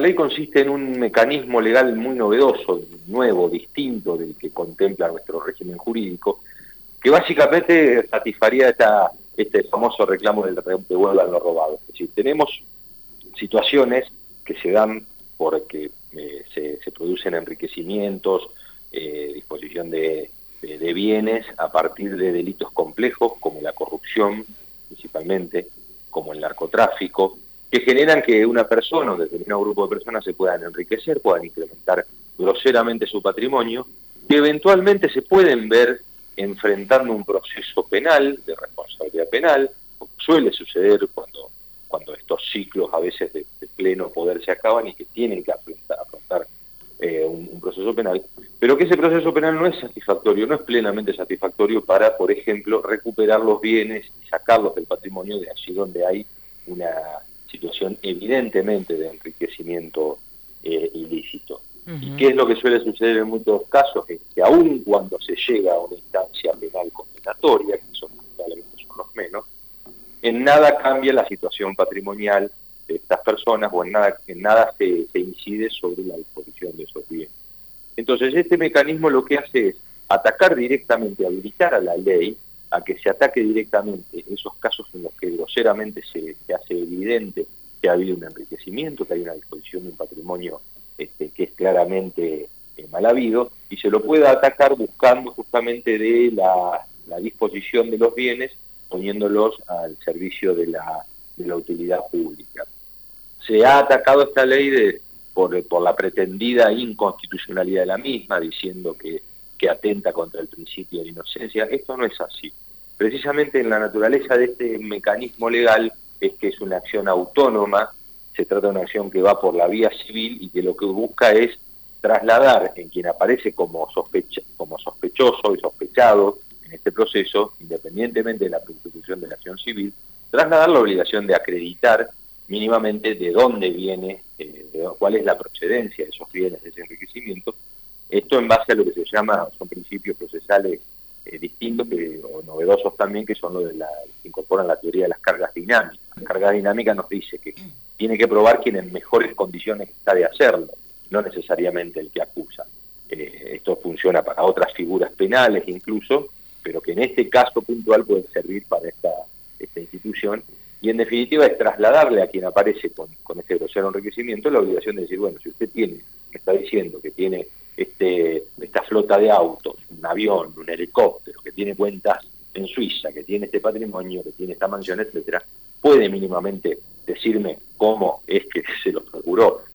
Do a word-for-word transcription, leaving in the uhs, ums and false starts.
ley consiste en un mecanismo legal muy novedoso, nuevo, distinto del que contempla nuestro régimen jurídico, que básicamente satisfaría esta, este famoso reclamo del devuelvan lo robado. Es decir, tenemos situaciones que se dan porque eh, se, se producen enriquecimientos, eh, disposición de, de, de bienes a partir de delitos complejos como la corrupción, principalmente, como el narcotráfico, que generan que una persona o un determinado grupo de personas se puedan enriquecer, puedan incrementar groseramente su patrimonio, que eventualmente se pueden ver enfrentando un proceso penal, de responsabilidad penal, como suele suceder cuando, cuando estos ciclos a veces de, de pleno poder se acaban y que tienen que afrontar, afrontar eh, un, un proceso penal, pero que ese proceso penal no es satisfactorio, no es plenamente satisfactorio para, por ejemplo, recuperar los bienes y sacarlos del patrimonio de allí donde hay una situación evidentemente de enriquecimiento eh, ilícito. Uh-huh. ¿Y qué es lo que suele suceder en muchos casos? Es que aun cuando se llega a una instancia penal condenatoria, que son, probablemente son los menos, en nada cambia la situación patrimonial de estas personas o en nada, en nada se, se incide sobre la disposición de esos bienes. Entonces este mecanismo lo que hace es atacar directamente, habilitar a la ley a que se ataque directamente esos casos en los que groseramente se, se hace evidente que ha habido un enriquecimiento, que hay una disposición de un patrimonio este, que es claramente eh, mal habido, y se lo pueda atacar buscando justamente de la, la disposición de los bienes, poniéndolos al servicio de la, de la utilidad pública. Se ha atacado esta ley de, por, por la pretendida inconstitucionalidad de la misma, diciendo que que atenta contra el principio de inocencia. Esto no es así. Precisamente en la naturaleza de este mecanismo legal es que es una acción autónoma, se trata de una acción que va por la vía civil y que lo que busca es trasladar en quien aparece como, sospecha, como sospechoso y sospechado en este proceso, independientemente de la constitución de la acción civil, trasladar la obligación de acreditar mínimamente de dónde viene, eh, de cuál es la procedencia de esos bienes, de ese enriquecimiento. Esto en base a lo que se llama, son principios procesales eh, distintos que, o novedosos también, que son los de la, que incorporan la teoría de las cargas dinámicas. La carga dinámica nos dice que tiene que probar quien en mejores condiciones está de hacerlo, no necesariamente el que acusa. Eh, esto funciona para otras figuras penales incluso, pero que en este caso puntual puede servir para esta, esta institución, y en definitiva es trasladarle a quien aparece con, con este grosero enriquecimiento la obligación de decir, bueno, si usted tiene, me está diciendo que tiene Este, esta flota de autos, un avión, un helicóptero, que tiene cuentas en Suiza, que tiene este patrimonio, que tiene esta mansión, etcétera, puede mínimamente decirme cómo es que se lo procuró.